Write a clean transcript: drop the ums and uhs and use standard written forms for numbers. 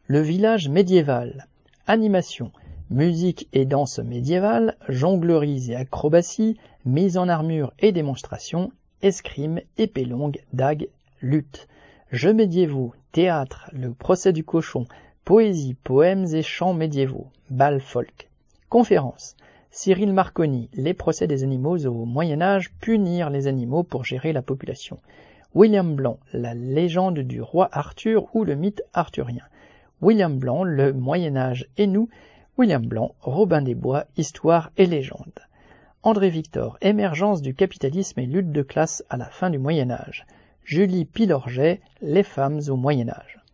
Le village médiéval. Animation, musique et danse médiévale, jongleries et acrobaties, mise en armure et démonstration, escrime, épée longue, dague, lutte. Jeux médiévaux, théâtre, le procès du cochon, poésie, poèmes et chants médiévaux, bal folk. Conférence. Cyril Marconi, les procès des animaux au Moyen-Âge, punir les animaux pour gérer la population. William Blanc, la légende du roi Arthur ou le mythe arthurien. William Blanc, le Moyen-Âge et nous. William Blanc, Robin des Bois, histoire et légende. André Victor, émergence du capitalisme et lutte de classe à la fin du Moyen-Âge. Julie Pilorget, les femmes au Moyen-Âge.